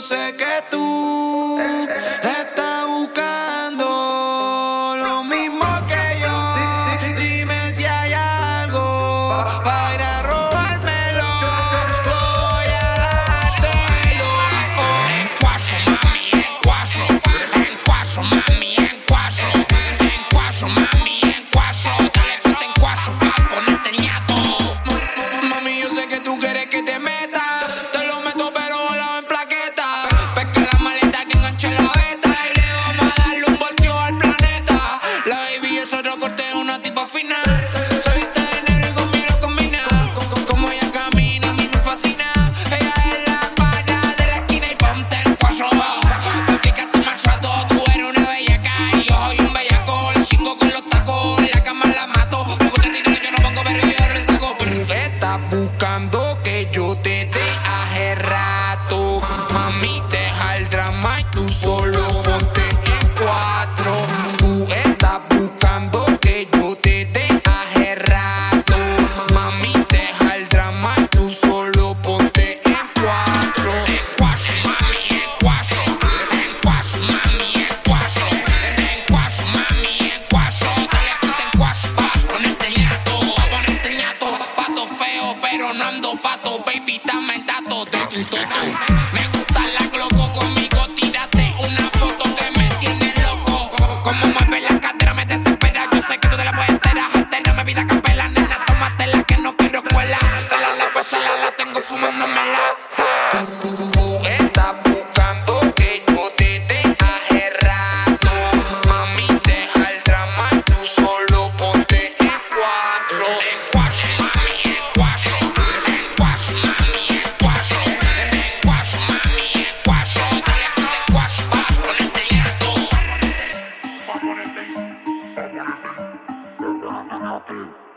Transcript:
sé que tú estás buscando lo mismo que yo. Dime si hay algo para ir a robármelo. Voy a dártelo. En Cuazo, mami, en Cuazo. En Cuazo, mami, en Cuazo. En Cuazo, mami, en Cuazo. Dale ponte en Cuazo pa' ponerte ñato. Mami, yo sé que tú quieres que te meta. Te lo meto pero volado en plaqueta. Pesca la maleta que enganche la veta y le vamos a darle un voltio al planeta. La baby es otro corte, una tipa fina. Se viste de negro y conmigo combina. Como ella camina, a mí me fascina. Ella es la pana de la esquina y ponte en Cuazo. Aplícate el maltrato, tú eres una bellaca y yo soy un bellaco. La chingo con los tacos, en la cama la mato. Luego te tiro, yo no pongo pero yo resaco. Tú estás buscando que yo te dé hace rato. Mami, deja el drama y tú solo ponte en cuatro. Tú estás buscando que yo te dé hace rato. Mami, deja el drama y tú solo ponte en cuatro. En Cuazo, mami, en Cuazo. En Cuazo, mami, en Cuazo. En Cuazo, mami, en Cuazo. Dale ponte en Cuazo pa' ponerte ñato. Pa' ponerte ñato. Pato feo, pero no ando pato. Baby, dame el dato de tu toto. Me gusta la gloco, conmigo tírate una foto que me tiene loco. Como mueve la cadera me desespera. Yo sé que tú te la puedes enterar. No me pida capela, nena, tómatela que no quiero escuela. La parcela la tengo fumándomela. Tú estás buscando que yo te dé hace rato. Mami, deja el drama y tú solo ponte en cuatro. En Cuazo, mami, en Cuazo. En Cuazo, mami, en Cuazo. En Cuazo, mami, en Cuazo. Dale ponte en Cuazo pa' ponerte ñato. Pa' ponerte ñato.